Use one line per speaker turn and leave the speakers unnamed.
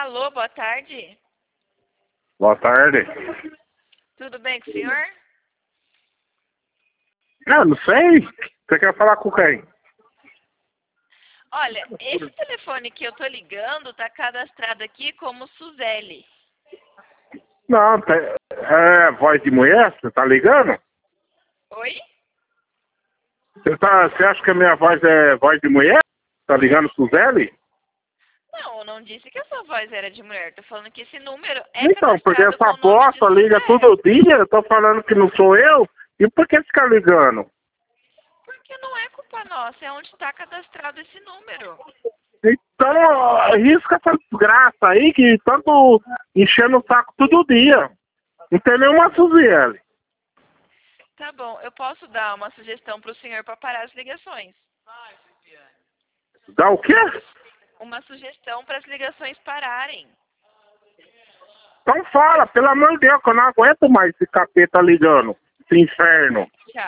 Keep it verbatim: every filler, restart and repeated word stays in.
Alô, boa tarde.
Boa tarde.
Tudo bem com o senhor?
Ah, não sei. Você quer falar com quem?
Olha, esse telefone que eu tô ligando tá cadastrado aqui como Suzeli.
Não, tá- é voz de mulher? Você tá ligando?
Oi?
Você, tá, você acha que a minha voz é voz de mulher? Tá ligando Suzeli?
Não, eu não disse que a sua voz era de mulher. Tô falando que esse número é
Então, porque
cadastrado com
essa
o nome de
bosta liga
Suzeli.
todo dia, eu tô falando que não sou eu. E por que ficar ligando?
Porque não é culpa nossa, é onde está cadastrado esse número.
Então, arrisca essa desgraça aí que tanto enchendo o saco todo dia. Não tem nenhuma Suzeli.
Tá bom, eu posso dar uma sugestão pro senhor para parar as ligações.
Dá o quê?
Uma sugestão para as ligações pararem.
Então fala, pelo amor de Deus, que eu não aguento mais esse capeta ligando. Esse inferno.
Tchau.